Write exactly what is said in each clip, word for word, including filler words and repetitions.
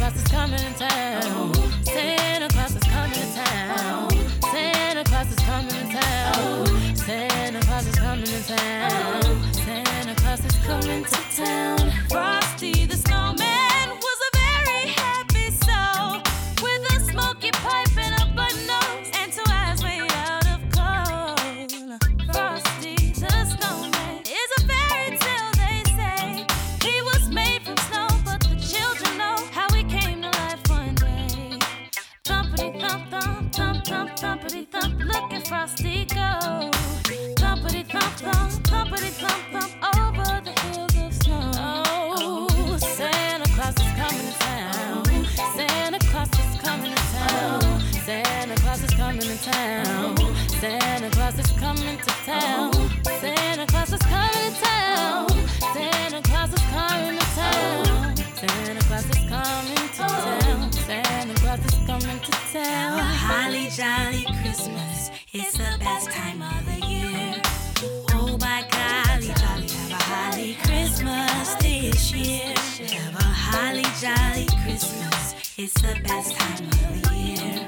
Claus is coming to town. Santa Claus is coming to town. Santa Claus is coming to town. Santa Claus is coming to town. Santa Claus is coming to town. Frosty the Snowman was a very happy soul with a smoky pipe and a button nose and two eyes made out of coal. Frosty the Snowman is a fairy tale, they say. He was made from snow, but the children know how he came to life one day. Thumpity thump thump thump thump thumpity thump, look at Frosty go. Thumpity thump thump thumpity thump thump over the hills of snow. Oh, Santa Claus is coming to town. Santa Claus is coming to town. Santa Claus is coming to town. Santa Claus is coming to town. Santa Claus is coming to town. Santa Claus is coming to town. Santa Claus is coming to town. Santa Claus is coming to town. A holly jolly Christmas, it's the best time of the year. Oh my golly jolly, have a holly Christmas this year. Have a holly jolly Christmas, it's the best time of the year.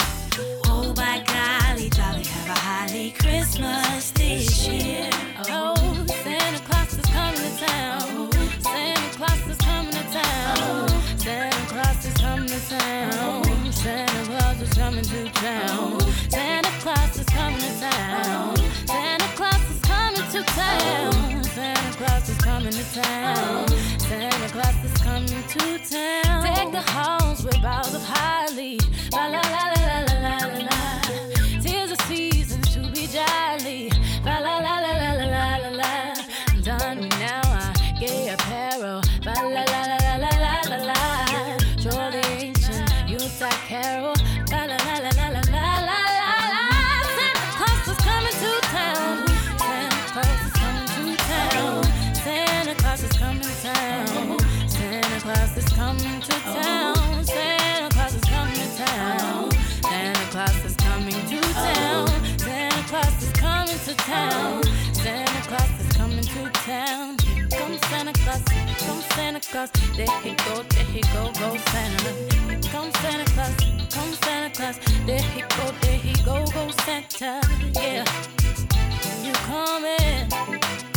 Oh my golly jolly, have a holly Christmas this year. Oh, Santa Claus is coming to town. Santa Claus is coming to town. Santa Claus is coming to town. Santa Claus is coming to town. Santa Claus is coming to town. Santa Claus is coming to town. Santa Claus is coming to town. Santa Claus is coming to town. Take the halls with boughs of holly. La la la la la la la la. Tis a season to be jolly. La la la la la la la la la. Done me now, I gay apparel. La la la la la la la la la. Troll the ancient Yuletide carol. La la la la la la la la la. Santa Claus is coming to town. Santa Claus is coming to town. Santa Claus is coming to town. Santa Claus is coming to town. Santa Claus is coming to town. Santa Claus is coming to town. Santa Claus is coming to town. Santa Claus is coming to town. Here comes Santa Claus. Here comes Santa Claus. There he go. There he go. Go Santa. Here comes Santa Claus. Here comes Santa Claus. There he go. There he go. Go Santa. Yeah. You coming?